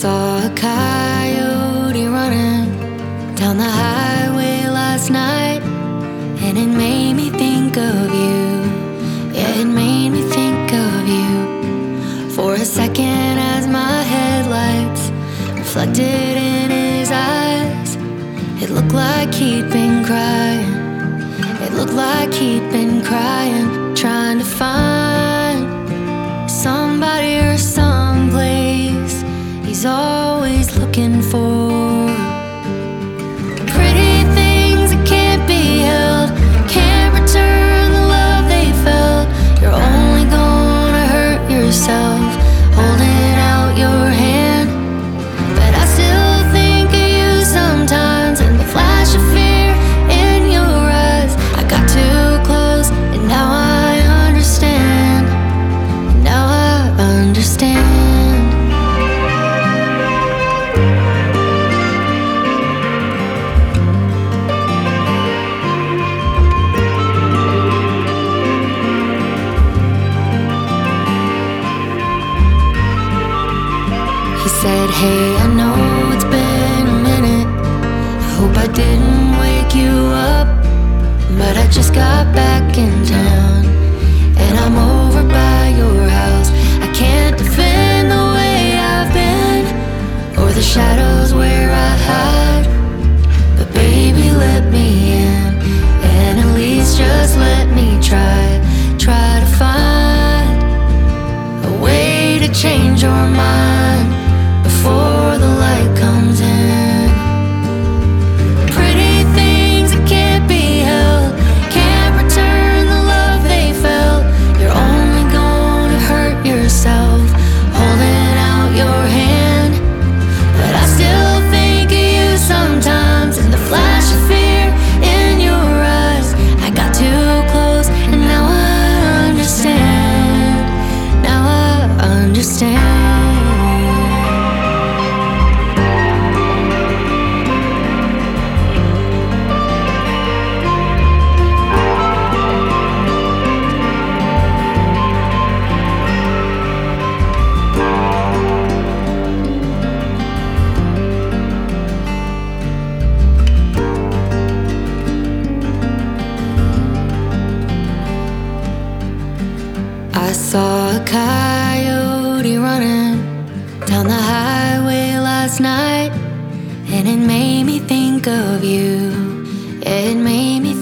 saw a coyote running down the highway last night, and it made me think of you. Yeah, it made me think of you. For a second as my headlights reflected in his eyes, it looked like he'd been crying. It looked like he'd been crying, trying to find somebody or someplace he's always looking for. Pretty things that can't be held, can't return the love they felt. You're only gonna hurt yourself holding out your hand. But I still think of you sometimes, and the flash of fear in your eyes. I got too close, and now I understand. Now I understand. He said, hey, I know it's been a minute. I hope I didn't wake you up, but I just got back in town, and I'm over by your house. I can't defend the way I've been, or the shadows where I hide. But baby, let me in, and at least just let me try to find a way to change your mind before the light comes in. Pretty things that can't be held, can't return the love they felt. You're only gonna hurt yourself holding out your hand. But I still think of you sometimes, and the flash of fear in your eyes. I got too close, and now I understand. Now I understand. I saw a coyote running down the highway last night, and it made me think of you. It made me